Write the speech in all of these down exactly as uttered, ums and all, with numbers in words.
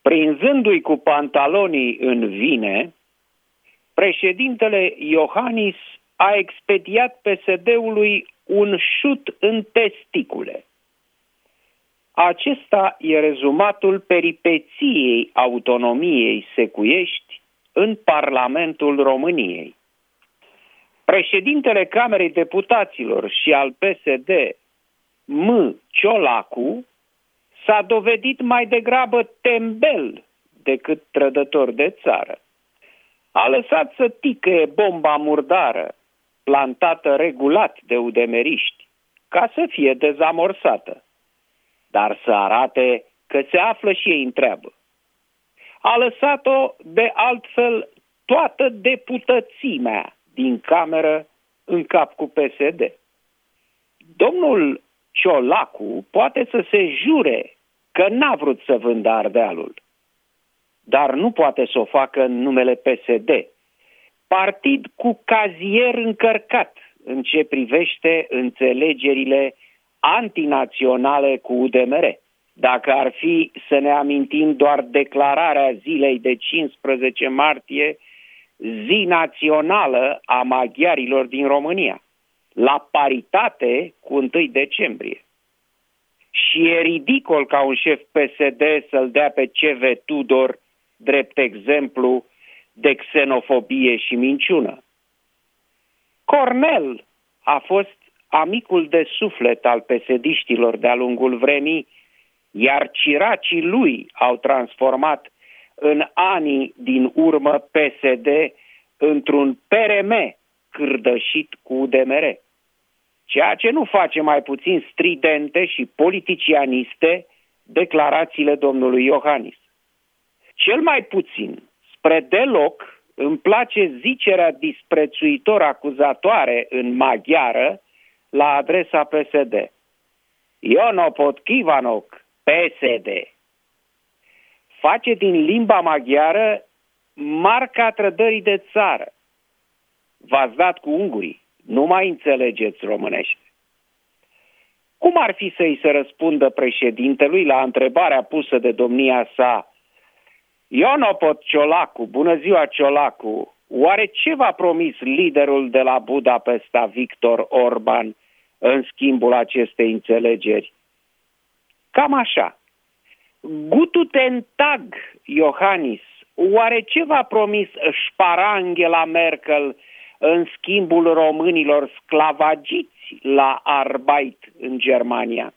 Prinzându-i cu pantalonii în vine, președintele Iohannis a expediat P S D-ului un șut în testicule. Acesta e rezumatul peripeției autonomiei secuiești în Parlamentul României. Președintele Camerei Deputaților și al P S D, M. Ciolacu, s-a dovedit mai degrabă tembel decât trădător de țară. A lăsat să ticăie bomba murdară, plantată regulat de udemeriști, ca să fie dezamorsată, dar să arate că se află și ei în treabă. A lăsat-o de altfel toată deputățimea din cameră în cap cu P S D. Domnul Ciolacu poate să se jure că n-a vrut să vândă Ardealul, dar nu poate să o facă în numele P S D, partid cu cazier încărcat în ce privește înțelegerile antinaționale cu U D M R. Dacă ar fi să ne amintim doar declararea zilei de cincisprezece martie, zi națională a maghiarilor din România, la paritate cu întâi decembrie. Și e ridicol ca un șef P S D să-l dea pe C V Tudor drept exemplu de xenofobie și minciună. Cornel a fost amicul de suflet al pesediștilor de-a lungul vremii, iar ciracii lui au transformat în anii din urmă P S D într-un P R M cârdășit cu U D M R, ceea ce nu face mai puțin stridente și politicianiste declarațiile domnului Iohannis. Cel mai puțin, spre deloc, îmi place zicerea disprețuitor acuzatoare în maghiară la adresa P S D. Eu no pot Kivanoc, P S D. Face din limba maghiară marca trădării de țară. V-ați dat cu ungurii, nu mai înțelegeți românește. Cum ar fi să-i se răspundă președintelui la întrebarea pusă de domnia sa: Ionopot Ciolacu, bună ziua Ciolacu, oare ce v-a promis liderul de la Budapesta, Victor Orban, în schimbul acestei înțelegeri? Cam așa. Gututen Tag, Iohannis, oare ce v-a promis șpara Angela Merkel în schimbul românilor sclavagiți la Arbeit în Germania?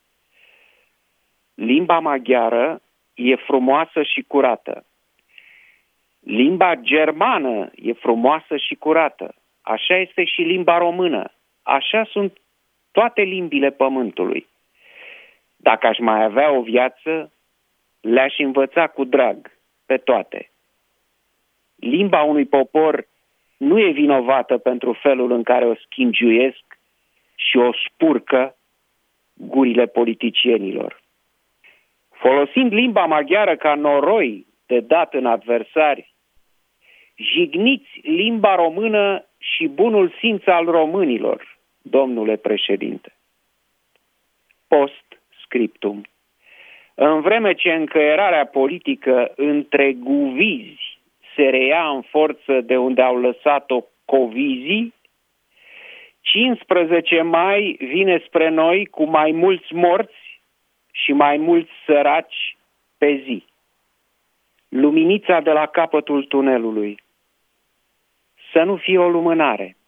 Limba maghiară e frumoasă și curată. Limba germană e frumoasă și curată. Așa este și limba română. Așa sunt toate limbile pământului. Dacă aș mai avea o viață, le-aș învăța cu drag pe toate. Limba unui popor nu e vinovată pentru felul în care o schingiuiesc și o spurcă gurile politicienilor. Folosind limba maghiară ca noroi de dat în adversari, jigniți limba română și bunul simț al românilor, domnule președinte. Post scriptum. În vreme ce încăierarea politică între guvizi se reia în forță de unde au lăsat-o covizii, cincisprezece mai vine spre noi cu mai mulți morți și mai mulți săraci pe zi. Luminița de la capătul tunelului. Să nu fie o lumânare.